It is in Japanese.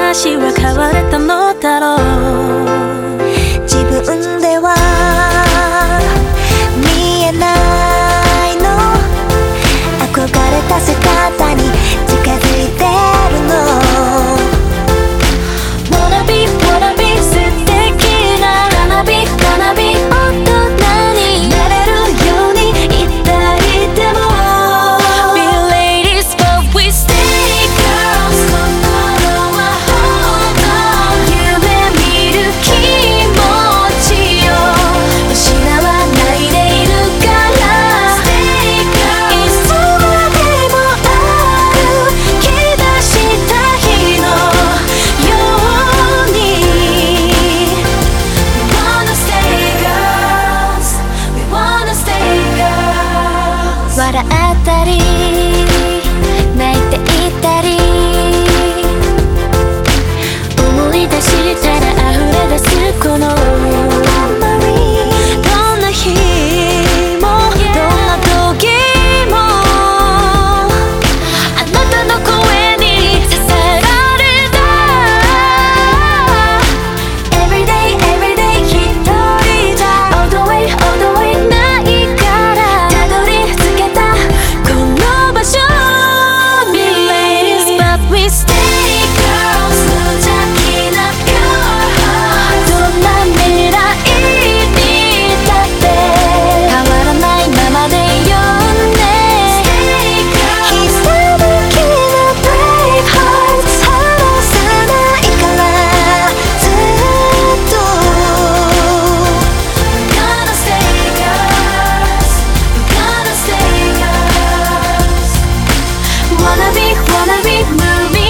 話は変われたのだろう。 自分では見えないの、憧れた姿に近づいてるの。 Wanna be, wanna be 素敵な花火、花火、大人になれるように言ったりでも Be ladies but we stay girls 心は hold on 夢見る気持ちよ失わないでいるから Stay girls いつまでも歩き出した日のように We wanna stay girls We wanna stay girls 笑ったり泣いていたり思い出したら溢れ出すこのどんな日もどんな時もあなたの声に支えられた Everyday everyday 一人じゃ All the way all the way ないからたどり着けたこの場所 Be ladies but we stay girls 無邪気な pure heart どんな未来にだって変わらないままでよね Stay girls ひたむきな brave hearts 離さないからずっと We're gonna stay girls We're gonna stay girls Wanna be moving